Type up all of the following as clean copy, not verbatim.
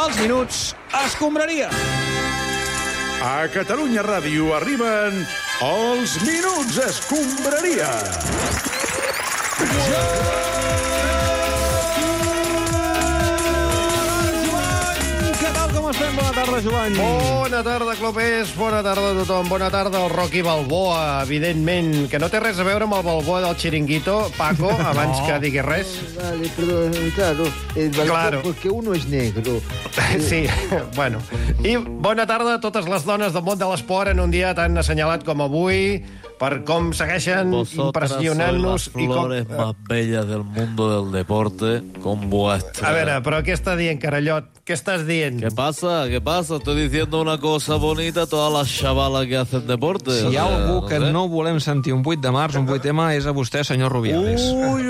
Els minuts escombraria. A Catalunya Ràdio arriben els Minuts Escombraria. Què tal, com estem? Bona tarda, Joan. Bona tarda, clubers. Bona tarda a tothom. Bona tarda al Rocky Balboa, evidentment, que no té res a veure amb el Balboa del Chiringuito, Paco, abans que digui res. Vale, perdón, claro, el balcón, Claro. porque uno es negro. Sí, bueno. I bona tarda a totes les dones del món de l'esport en un dia tan assenyalat com avui, per com segueixen impressionant-nos. Vosotras sois las flores más bellas del mundo del deporte con vuestra... A veure, però què està dient, Carallot? Què estàs dient? ¿Qué pasa? ¿Qué pasa? Estoy diciendo una cosa bonita a todas las chavalas que hacen deporte. Si hi ha algú que no volem sentir un 8 de març, un 8M, és a vostè, senyor Rubiales.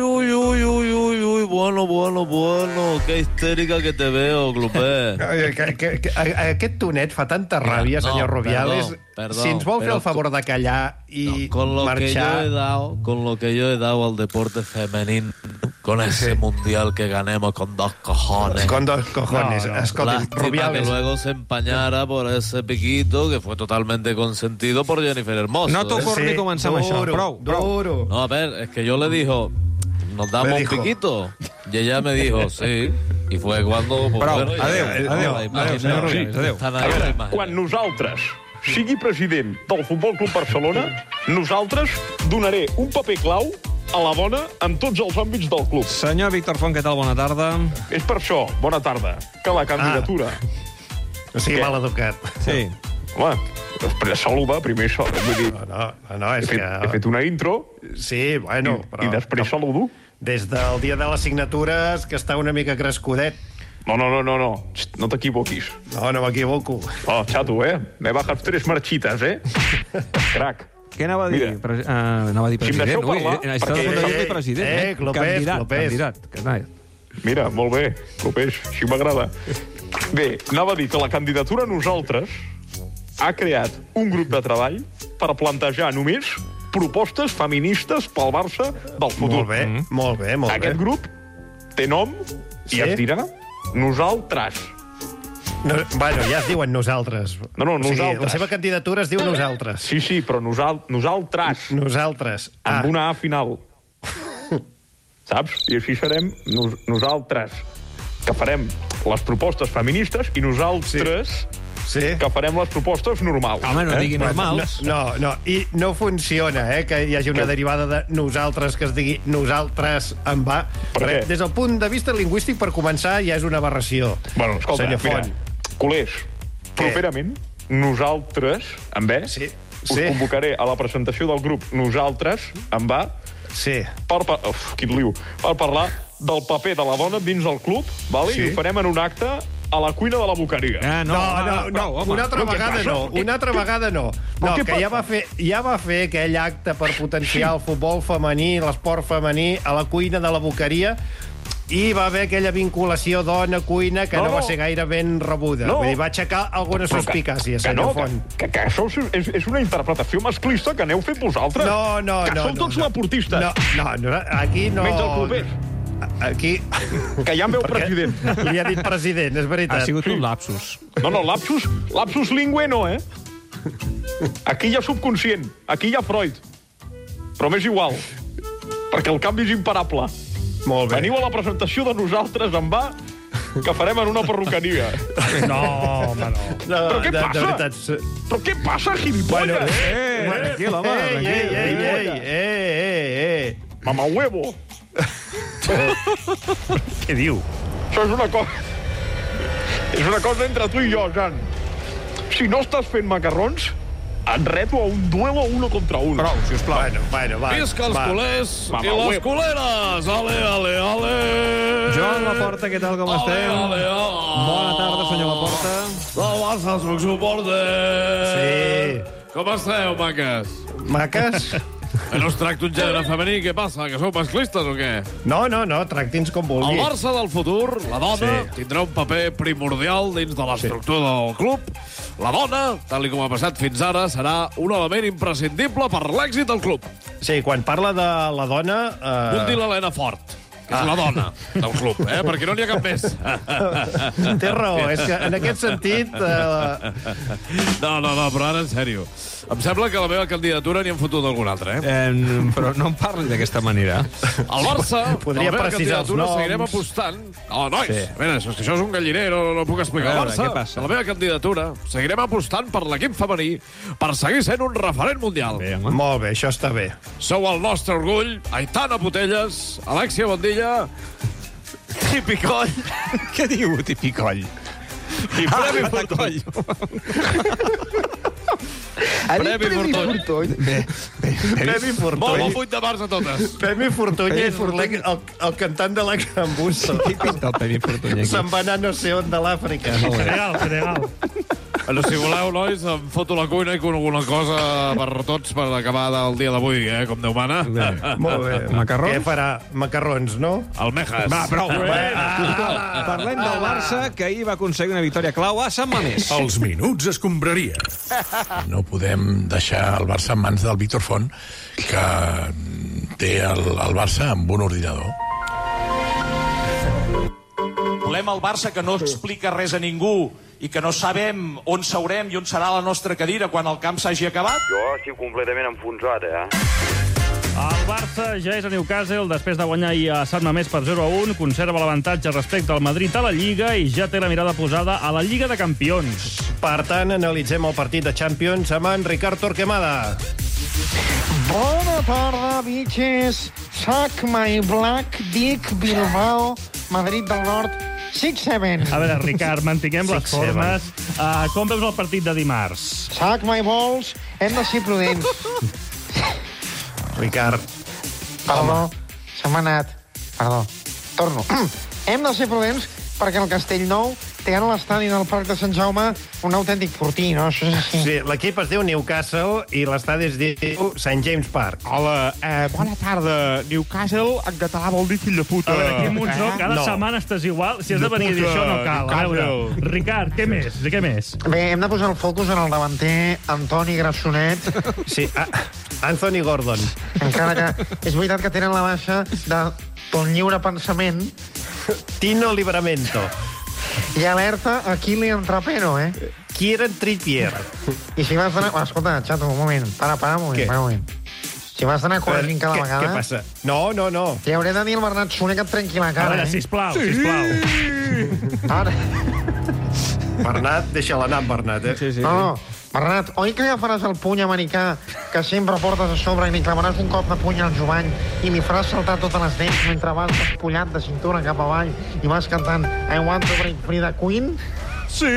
Uy, bueno, qué histérica que te veo, Clupé. Aquest tonet fa tanta ràbia, No, senyor Rubiales. perdó, Si ens vol fer però el favor de callar i con lo que yo he dado al deporte femenino, con ese mundial que ganemos con 2 cojones. Con 2 cojones. Escolta, Lástima Rubiales. que luego se empañara por ese piquito que fue totalmente consentido por Jennifer Hermoso. No t'ho torni a començar amb això. Prou. Duro. No, a ver, es que yo le dijo, ¿nos damos Me un dijo. piquito? Y ella me dijo, sí. Y fue cuando... pues, Prou. bueno, ya- Adéu, senyor Rubiales. Adéu. Estan A ahí, veure, imagínate. quan nosaltres sigui president del Futbol Club Barcelona, nosaltres donaré un paper clau a la dona en tots els àmbits del club. Senyor Víctor Font, què tal? Bona tarda. És per això, bona tarda, que la candidatura... No sigui Què? mal educat. Sí. Home, després saluda, primer vull dir, No, és he fet una intro Sí, bueno, però... i després saludo. Des del dia de les signatures, que està una mica crescudet. No, Xt, no t'equivoquis. No m'equivoco. Oh, chato, me bajas 3 marchitas, Crac. Què anava a dir? Mira. Anava a dir Si em president. deixeu parlar, Està de perquè- punta de president. Clopés. Candidat. Mira, molt bé, Clopés, així m'agrada. Bé, anava a dir que la candidatura a nosaltres ha creat un grup de treball per plantejar només propostes feministes pel Barça del futur. Molt bé. Aquest grup té nom Sí? i es dirà Nosaltres. No, bueno, ja es diuen nosaltres. No, O sigui, nosaltres. la seva candidatura es diu nosaltres. Sí, però nosaltres, Nosaltres. amb una A final. Saps? I així serem nosaltres, que farem les propostes feministes, i nosaltres, Sí. que farem les propostes normals. Home, no digui normals. No, i no funciona, que hi hagi una derivada de nosaltres que es digui nosaltres en va. Per què? Des del punt de vista lingüístic, per començar, ja és una aberració. Bueno, escolta, Senyor mira, Font. culers, properament, nosaltres, amb B, Sí. us convocaré a la presentació del grup Nosaltres, amb A, Sí. quin liu, per parlar del paper de la dona dins del club, vale? Sí. I ho farem en un acte a la cuina de la Boqueria. No, una altra vegada no. Una altra vegada no. No, què que passa? ja va fer aquell acte per potenciar el futbol femení, l'esport femení, a la cuina de la Boqueria, i va haver aquella vinculació dona-cuina que no va ser gaire ben rebuda. No. Vull dir, va aixecar alguna suspicàcia, senyor Font. Que això és una interpretació masclista que aneu fent vosaltres. No. Que sou tots laportistes. No, aquí no... Menys el clubers. Aquí... Que ja em veu president. Li ha dit president, és veritat. Ha sigut un lapsus. No, lapsus lingüe no, Aquí hi ha subconscient, aquí hi ha Freud. Però m'és igual, perquè el canvi és imparable. Molt bé. Veniu a la presentació de nosaltres en va, que farem en una perruqueria. No, home, no. Però què passa? De veritat... Però què passa, gilipolles? Tranquil, home. Mama huevo. Què diu? Això és una cosa... És una cosa entre tu i jo, Jan. Si no estàs fent macarrons, et reto a un duelo 1 contra 1. Prou, sisplau. Bueno, va. Visca els culers Va, i les culeres! Ale! Joan Laporta, què tal, com estem? Bona tarda, senyor Laporta. Del Barça soc suporter! Sí. Com esteu, maques? Maques? Que no es tracta un gènere femení, què passa? Que sou masclistes o què? No, tracti'ns com vulgui. El Barça del futur, la dona, Sí. tindrà un paper primordial dins de l'estructura del club. La dona, tal com ha passat fins ara, serà un element imprescindible per l'èxit del club. Sí, quan parla de la dona... Vull dir l'Helena Fort. que és la dona del club, perquè no n'hi ha cap més. Té raó, és que en aquest sentit... No, però ara en sèrio. Em sembla que la meva candidatura n'hi han fotut alguna altra, Però no em parli d'aquesta manera. El Barça, Podria la meva precisar els candidatura, noms. seguirem apostant. Oh, nois, Sí. a veure, és que això és un galliner, no puc explicar. A veure, El Barça, què passa? la meva candidatura, seguirem apostant per l'equip femení per seguir sent un referent mundial. Bé, home. Molt bé, això està bé. Sou el nostre orgull, Aitana Putelles, Alexia Bondilla, Tipicoll Què diu, Tipicoll? i Premi Fortoll. Premi Fortoll. Premi Molt Fortuny. bon 8 de març a totes. Premi Fortuny és el cantant de la Cambusso. Típic del Premi Fortuny. Se'n va anar no sé on de l'Àfrica. Senegal. Bueno, si voleu, nois, em foto la cuina i alguna cosa per tots per acabar el dia d'avui, com Déu mana. Molt bé. Macarrons? Què farà? Macarrons, no? Almejas. Va, prou. Parlem del Barça, que ahir va aconseguir una victòria clau a Sant Mamés. Els minuts escombraria. No podem deixar el Barça en mans del Víctor Font, que té el Barça amb un ordinador. Volem el Barça que no explica res a ningú i que no sabem on seurem i on serà la nostra cadira quan el camp s'hagi acabat. Jo estic completament enfonsat, El Barça ja és a Newcastle després de guanyar ahir a Sant Mamés per 0-1, conserva l'avantatge respecte al Madrid a la Lliga i ja té la mirada posada a la Lliga de Campions. Per tant, analitzem el partit de Champions amb en Ricard Torquemada. Bona tarda, bitches. Sac my black dick Bilbao, Madrid del Nord, 6-7. A veure, Ricard, mantinguem les formes. Com veus el partit de dimarts? Sac my balls, hem de ser prudents. Ricard, Perdó, se m'ha anat. Perdó, torno. Hem de ser prudents perquè el Castellnou té a l'estadi del Parc de Sant Jaume un autèntic fortí, no? Això és així. sí, l'equip es diu Newcastle i l'estadi es diu St. James Park. Hola, bona tarda. Newcastle en català vol dir fill de puta. A veure, aquí, Monzó, cada setmana estàs igual. Si has de venir a dir això, no cal. A veure, Ricard, què més? Què més? Bé, hem de posar el focus en el davanter Antoni Grassonet. Sí, Anthony Gordon. Encara que és veritat que tenen la baixa de ton lliure pensament. Tino Livramento. I alerta a Kylian Trapero, Kieran Trippier. I si vas d'anar... Escolta, xato, un moment. Para, un moment. Si vas d'anar corregint cada vegada... Què passa? No. Li hauré de dir al Bernat Soler que et trenqui la cara, A veure, sisplau, sisplau. Ara. Bernat, deixa-la anar amb Bernat, Sí. No, Bernat, oi que agafaràs el puny americà que sempre portes a sobre i li clavaràs un cop de puny al Jovany i li faràs saltar totes les dents mentre vas despullat de cintura cap avall i vas cantant I want to break free the Queen? Sí!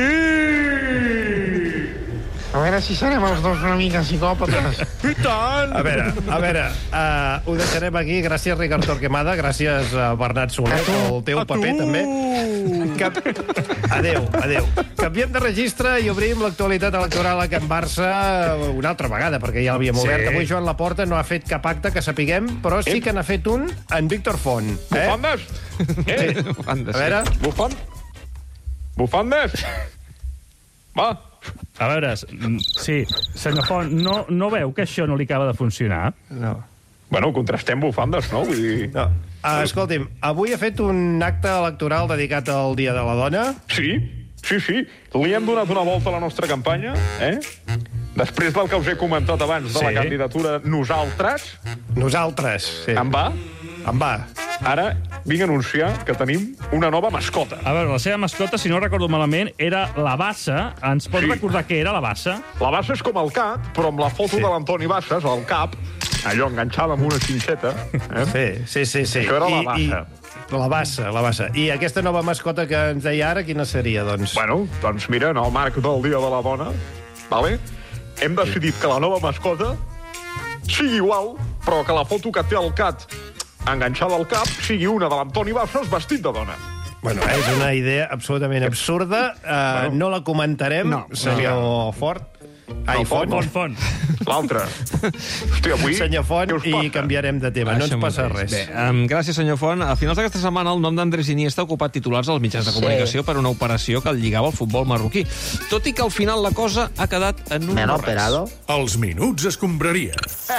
A veure si serem els dos una mica psicòpates. I tant! A veure, ho deixarem aquí. Gràcies, Ricard Torquemada. Gràcies, Bernat Soler, pel teu paper, també. Adéu. Canviem de registre i obrim l'actualitat electoral a Can Barça una altra vegada, perquè ja l'havíem obert. Avui Joan Laporta no ha fet cap acte que sapiguem, però sí que n'ha fet un en Víctor Font. Bufandes? A veure... Bufandes? Va. A veure, sí, senyor Font, no veu que això no li acaba de funcionar? No. Bueno, contrastem bufandes, no? Vull dir... No. Escolti'm, avui ha fet un acte electoral dedicat al Dia de la Dona? Sí. Li hem donat una volta a la nostra campanya, Després del que us he comentat abans de la candidatura Nosaltres. Nosaltres, sí. Em va? Em va. Ara vinc a anunciar que tenim una nova mascota. A veure, la seva mascota, si no recordo malament, era la Bassa. Ens pots recordar què era la Bassa? La Bassa és com el Cat, però amb la foto de l'Antoni Bassas, al cap, allò enganxada amb una xinxeta. Sí. Això era la Bassa. La Bassa. I aquesta nova mascota que ens deia ara, quina seria, doncs? Bueno, doncs mira, en el marc del Dia de la Dona, hem decidit que la nova mascota sigui igual, però que la foto que té el Cat enganxada al cap sigui una de l'Antoni Bassas vestit de dona. Bueno, és una idea absolutament absurda. No la comentarem, senyor Fort. Ai, Font. L'altre. Hòstia, avui... Senyor Font, què us passa? i canviarem de tema. No ens passa res. Bé, gràcies, senyor Font. A finals d'aquesta setmana, el nom d'Andrés Iniesta ha ocupat titulars als mitjans de comunicació per una operació que el lligava al futbol marroquí. Tot i que al final la cosa ha quedat en un no res. Els minuts escombraria.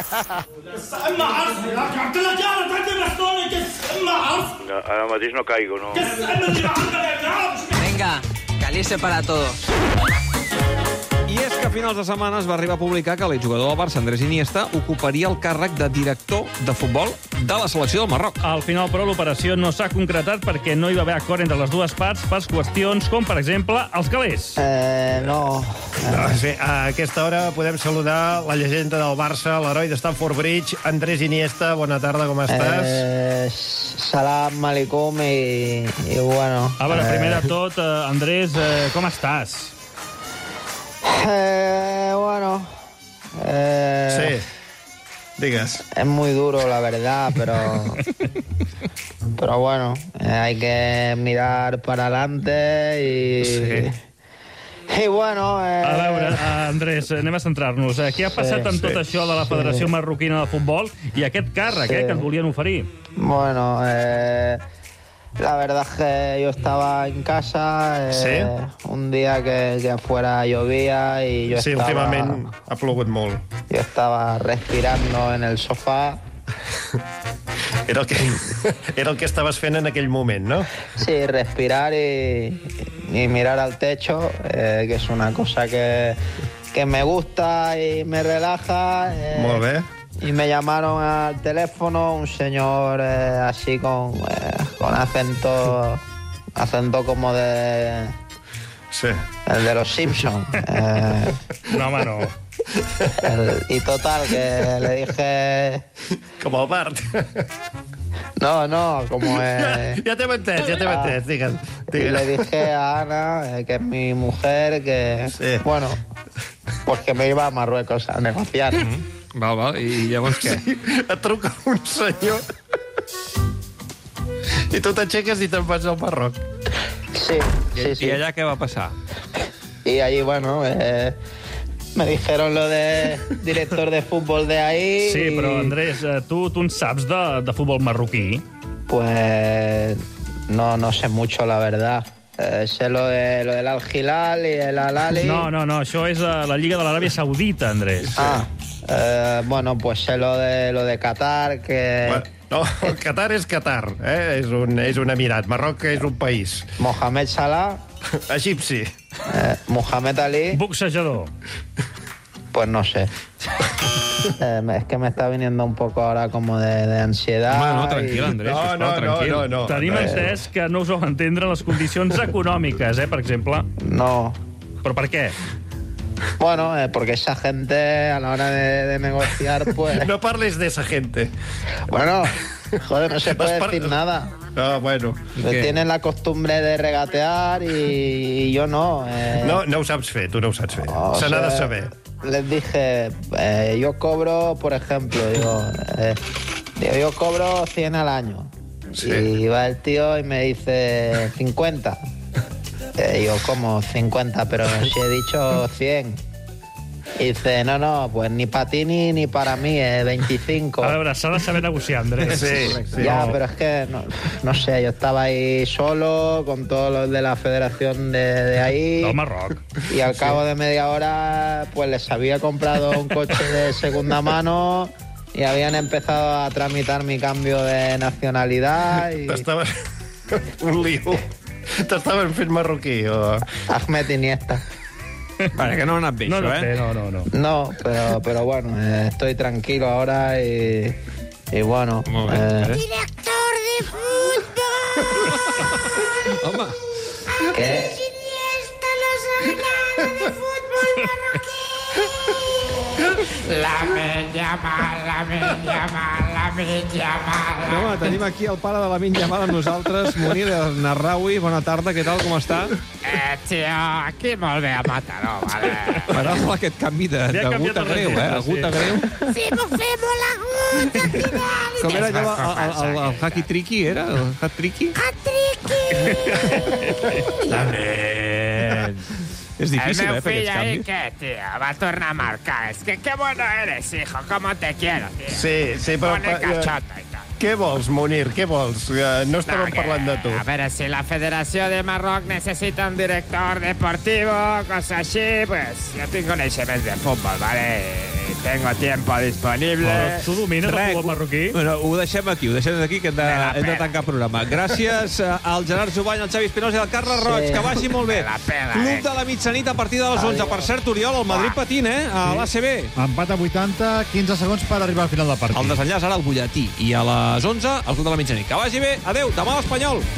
Ara mateix no caigo, no? Venga, calice para todos. I és que a finals de setmana es va arribar a publicar que l'exjugador del Barça, Andrés Iniesta, ocuparia el càrrec de director de futbol de la selecció del Marroc. Al final, però, l'operació no s'ha concretat perquè no hi va haver acord entre les dues parts per qüestions com, per exemple, els calés. No, sí, a aquesta hora podem saludar la llegenda del Barça, l'heroi de Stamford Bridge, Andrés Iniesta. Bona tarda, com estàs? Salam alaikum i bueno... A veure, primer de tot, Andrés, com estàs? Bueno... Sí, digues. Es muy duro, la verdad, pero bueno, hay que mirar para adelante y... Sí. I bueno... A veure, Andrés, anem a centrar-nos. Què ha passat amb tot això de la Federació Marroquina de Futbol i aquest càrrec que et volien oferir? Bueno, la verdad es que yo estaba en casa, un día que afuera llovía y yo estaba... Sí, últimament ha plogut molt. Yo estaba respirando en el sofá. Era el que estaves fent en aquell moment, ¿no? Sí, respirar y mirar al techo, que es una cosa que me gusta y me relaja. Molt bé. Y me llamaron al teléfono un señor así con acento como de... Sí. El de los Simpsons. No, home, no. Y total, que le dije... Como el Bart. No, como... Ya te metes, digues. Y le dije a Ana, que es mi mujer, que... Sí. Bueno, pues que me iba a Marruecos a negociar. Val, i llavors què? Sí, et truca un senyor i tu t'aixeques i te'n vas al Marroc. Sí. I allà què va passar? Y allí, bueno, me dijeron lo de director de fútbol de ahí. Sí, però, Andrés, tu en saps de futbol marroquí? Pues no sé mucho, la verdad. Sé lo del Al-Hilal y el Al-Ali. No, això és la Lliga de l'Aràbia Saudita, Andrés. Bueno, pues sé lo de Qatar, que... Bueno, no, Qatar és Qatar, és un emirat. Marroc és un país. Mohamed Salah. Egipci. Mohamed Ali. Boxejador. Pues no sé. Es que me está viniendo un poco ahora como de ansiedad. No, tranquil, Andrés. No. Tenim entès que no us ho entendre les condicions econòmiques, per exemple. No. Però per què? Bueno, porque esa gente a la hora de negociar, pues... No parles de esa gente. Bueno, joder, no se puede decir nada. Ah, bueno. Tienen la costumbre de regatear y yo no. No ho saps fer, tu no ho saps fer. Se n'ha de saber. Les dije, yo cobro, por ejemplo, yo cobro 100 al año. Sí. Y va el tío y me dice 50. Yo como 50, pero si he dicho 100. Y dice, no, pues ni para ti ni para mí, 25. A veure, s'ha de saber negociar, Andrés. Sí. Ya, pero es que, no sé, yo estaba ahí solo, con todos los de la federación de ahí. Del Marroc. Y al cabo de media hora, pues les había comprado un coche de segunda mano y habían empezado a tramitar mi cambio de nacionalidad. Y... T'estaven... un lío. T'estaven fent marroquí, o...? Ahmed Iniesta. Vale, que no ha anat bé, això, No. No, pero bueno, estoy tranquilo ahora y bueno... Director de fútbol. Home. ¿Qué? Iniesta nos ha ganado de fútbol marroquí. Lamine Yamal. Home, tenim aquí el pare de Lamine Yamal amb nosaltres, Munir Narraoui. Bona tarda, què tal, com està? Tio, aquí molt bé a Mataró, vale. M'agrada aquest canvi d'agut a greu, agut a greu. Sí, m'ho fer molt agut, al final. Com era allò, el haki-triki, era? El hat-triki? Hat-triki. Lamine. És difícil, el meu fer fill aquests ahí, canvis. què, tío? Va a tornar a marcar. Es que qué bueno eres, hijo. Cómo te quiero, tío. Sí, però... Pone cachota i tal. Què vols, Munir? Què vols? No estàvem parlant de tu. A veure, si la Federació de Marroc necessita un director deportivo, cosa així, pues jo tinc coneixements de futbol, ¿vale? Tengo tiempo disponible. Però tu domines el futbol marroquí? Bueno, ho deixem aquí, que hem de tancar el programa. Gràcies al Gerard Jubany, al Xavi Espinosa i al Carles Roig. Que vagi molt bé. Club de la mitjanit a partir de les 11. Per cert, Oriol, el Madrid patint, a l'ACB. Empat a 80, 15 segons per arribar al final del partit. El desenllaç ara al butlletí. I a les 11, el Club de la mitjanit. Que vagi bé. Adéu. Demà l'Espanyol.